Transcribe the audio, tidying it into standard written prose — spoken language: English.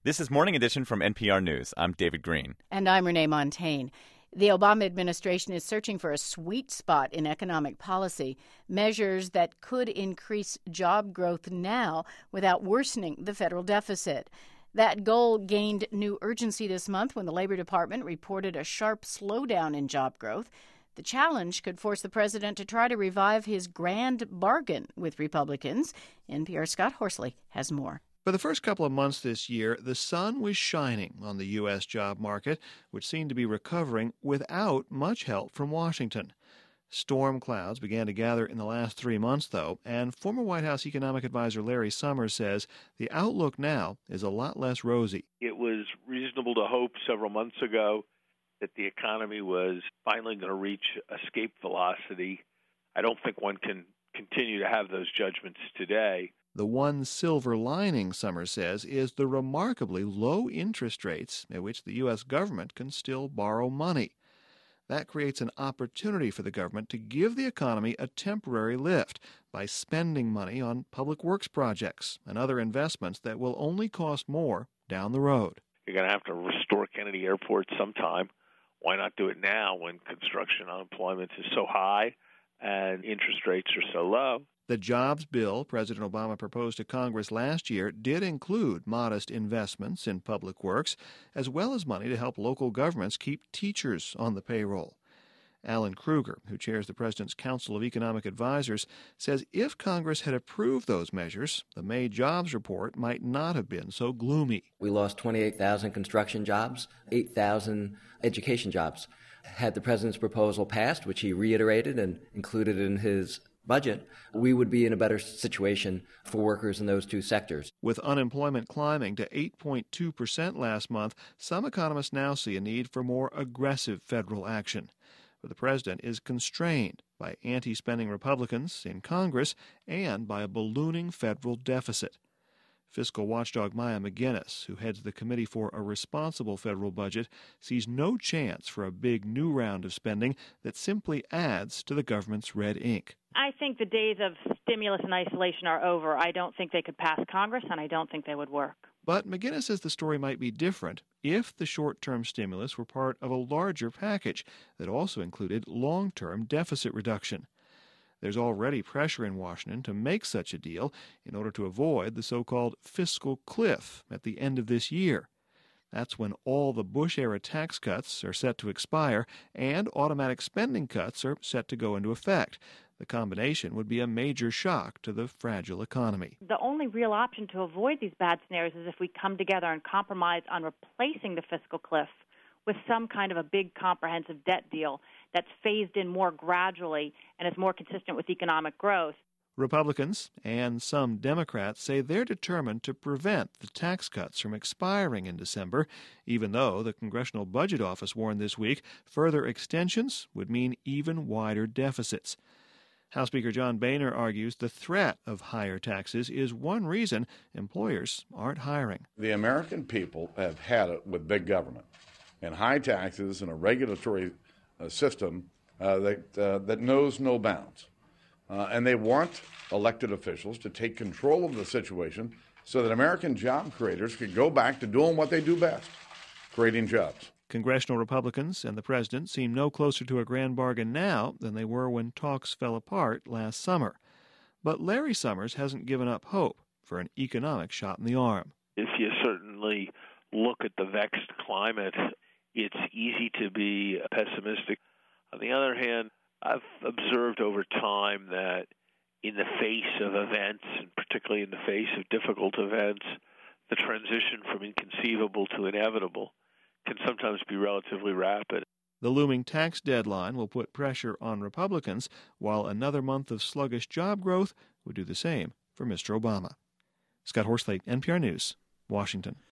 This is Morning Edition from NPR News. I'm David Green. And I'm Renee Montagne. The Obama administration is searching for a sweet spot in economic policy, measures that could increase job growth now without worsening the federal deficit. That goal gained new urgency this month when the Labor Department reported a sharp slowdown in job growth. The challenge could force the president to try to revive his grand bargain with Republicans. NPR's Scott Horsley has more. For the first couple of months this year, the sun was shining on the U.S. job market, which seemed to be recovering without much help from Washington. Storm clouds began to gather in the last 3 months, though, and former White House economic advisor Larry Summers says the outlook now is a lot less rosy. It was reasonable to hope several months ago that the economy was finally going to reach escape velocity. I don't think one can continue to have those judgments today. The one silver lining, Summers says, is the remarkably low interest rates at which the U.S. government can still borrow money. That creates an opportunity for the government to give the economy a temporary lift by spending money on public works projects and other investments that will only cost more down the road. You're going to have to restore Kennedy Airport sometime. Why not do it now when construction unemployment is so high and interest rates are so low? The jobs bill President Obama proposed to Congress last year did include modest investments in public works, as well as money to help local governments keep teachers on the payroll. Alan Krueger, who chairs the President's Council of Economic Advisors, says if Congress had approved those measures, the May jobs report might not have been so gloomy. We lost 28,000 construction jobs, 8,000 education jobs. Had the President's proposal passed, which he reiterated and included in his budget, we would be in a better situation for workers in those two sectors. With unemployment climbing to 8.2% last month, some economists now see a need for more aggressive federal action. But the president is constrained by anti-spending Republicans in Congress and by a ballooning federal deficit. Fiscal watchdog Maya McGuinness, who heads the Committee for a Responsible Federal Budget, sees no chance for a big new round of spending that simply adds to the government's red ink. I think the days of stimulus and isolation are over. I don't think they could pass Congress, and I don't think they would work. But McGuinness says the story might be different if the short-term stimulus were part of a larger package that also included long-term deficit reduction. There's already pressure in Washington to make such a deal in order to avoid the so-called fiscal cliff at the end of this year. That's when all the Bush-era tax cuts are set to expire and automatic spending cuts are set to go into effect. The combination would be a major shock to the fragile economy. The only real option to avoid these bad scenarios is if we come together and compromise on replacing the fiscal cliff with some kind of a big comprehensive debt deal that's phased in more gradually and is more consistent with economic growth. Republicans and some Democrats say they're determined to prevent the tax cuts from expiring in December, even though the Congressional Budget Office warned this week further extensions would mean even wider deficits. House Speaker John Boehner argues the threat of higher taxes is one reason employers aren't hiring. The American people have had it with big government and high taxes and a regulatory system that knows no bounds. And they want elected officials to take control of the situation so that American job creators could go back to doing what they do best, creating jobs. Congressional Republicans and the president seem no closer to a grand bargain now than they were when talks fell apart last summer. But Larry Summers hasn't given up hope for an economic shot in the arm. If you certainly look at the vexed climate, it's easy to be pessimistic. On the other hand, I've observed over time that in the face of events, and particularly in the face of difficult events, the transition from inconceivable to inevitable can sometimes be relatively rapid. The looming tax deadline will put pressure on Republicans, while another month of sluggish job growth would do the same for Mr. Obama. Scott Horsley, NPR News, Washington.